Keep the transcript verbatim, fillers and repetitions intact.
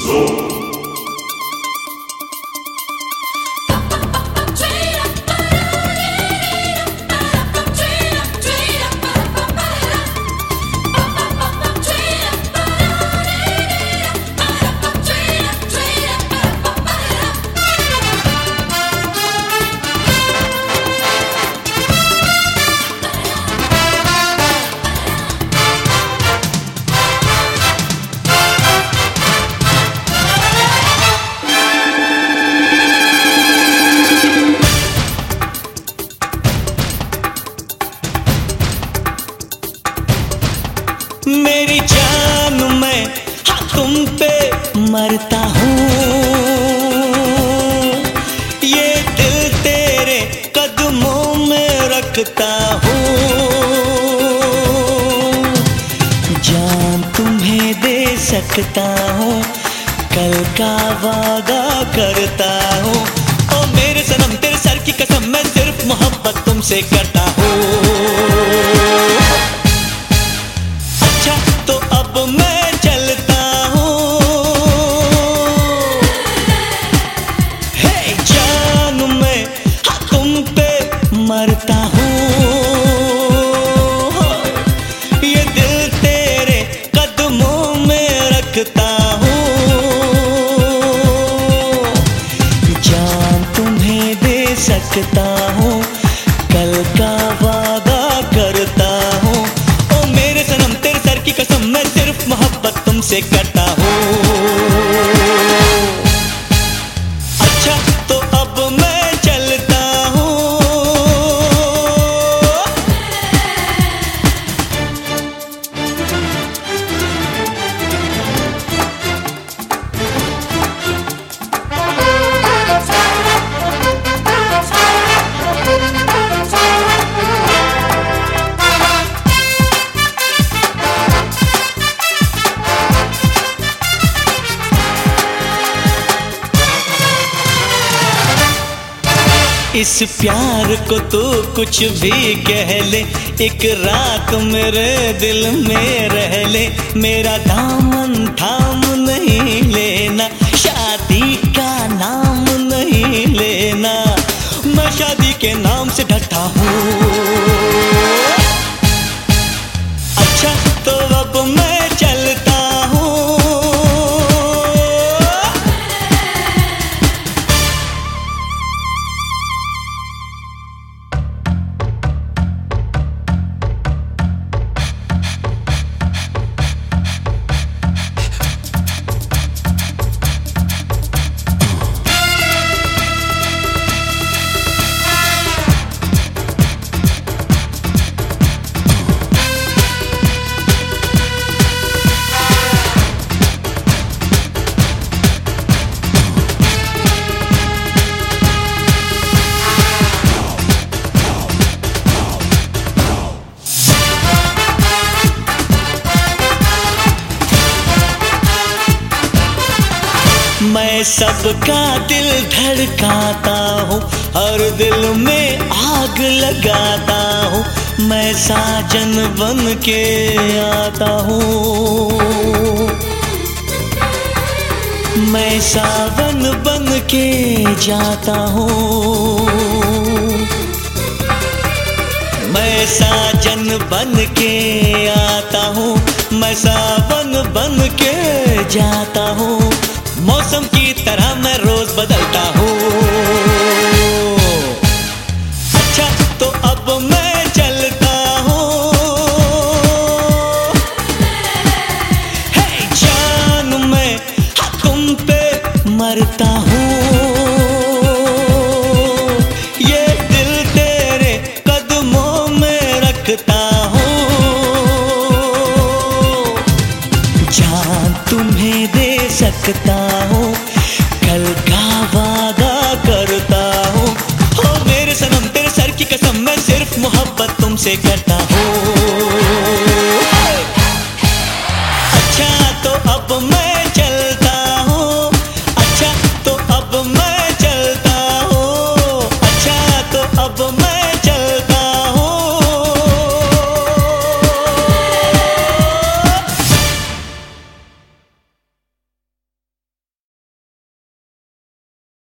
मेरी जान मैं हाँ तुम पे मरता हूँ, ये दिल तेरे कदमों में रखता हूँ। जान तुम्हें दे सकता हूँ, कल का वादा करता हूँ। ओ मेरे सनम तेरे सर की कसम, मैं सिर्फ मोहब्बत तुमसे करता हूँ। तो अब मैं चलता हूँ, हे जान मैं हाँ तुम पे मरता हूँ, ये दिल तेरे कदमों में रखता हूँ। जान तुम्हें दे सकता हूँ, कल का वादा करता हूँ। ओ मेरे सनम तेरे सर की कसम, मैं सिर्फ मोहब्बत तुमसे करता हूँ। अच्छा तो अब मैं चलता हूँ। इस प्यार को तू कुछ भी कह ले, एक रात मेरे दिल में रह ले। मेरा दामन थाम नहीं लेना, शादी का नाम नहीं लेना, मैं शादी के नाम से डरता हूँ। अच्छा तो अब मैं चलता हूँ। मैं सबका दिल धड़काता हूँ, हर दिल में आग लगाता हूँ। मैं साजन बन के आता हूँ, मैं सावन बन के जाता हूँ। मैं साजन बन के आता हूँ, मैं सावन बन के जाता हूँ। मौसम की तरह मैं रोज बदलता हूँ। अच्छा तो अब मैं चलता हूँ। हे जान मैं हाँ तुम पे मरता हूँ, ये दिल तेरे कदमों में रखता हूँ। जान तुम्हें दे सकता हूँ, कल का वादा करता हूँ। हो मेरे सनम तेरे सर की कसम, मैं सिर्फ मोहब्बत तुमसे करता हूँ।